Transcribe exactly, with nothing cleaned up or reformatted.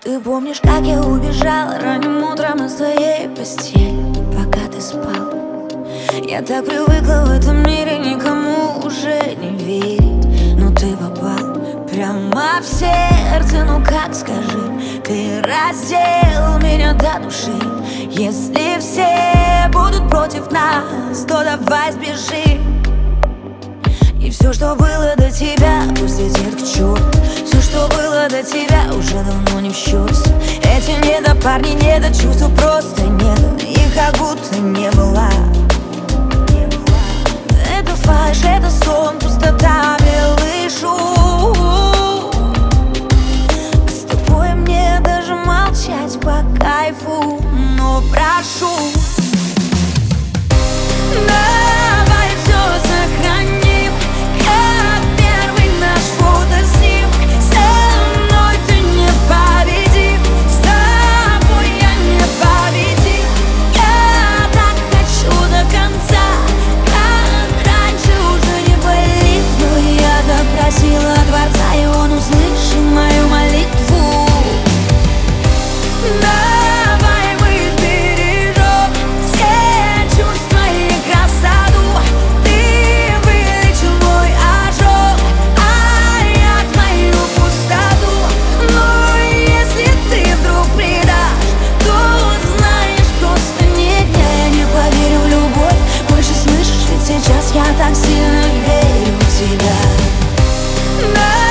Ты помнишь, как я убежала ранним утром из твоей постели, пока ты спал? Я так привыкла в этом мире никому уже не верить, но ты попал прямо в сердце. Ну как, скажи, ты раздел меня до души. Если все будут против нас, то давай сбежим. И все, что было до тебя, пусть летит к черту. Все, что было до тебя, уже давно не в счет. Эти недопарни, недочувства просто нет, их как будто не было. Это фальшь, это сон, пустота, белый шум. С тобой мне даже молчать по кайфу, но прошу, давай все сохраним, как первый наш фотоснимок. Со мной ты непобедим, с тобой я непобедим. Я так хочу до конца, как раньше уже не болит. Но я допросила Творца, и он услышал мою молитву. Давай мы сбережем все чувства и красоту. Ты вылечил мой ожог, а я твою пустоту. Но если ты вдруг предашь, то знаешь, просто нет, я не поверю в любовь больше, слышишь, ведь сейчас я так сильно верю в тебя.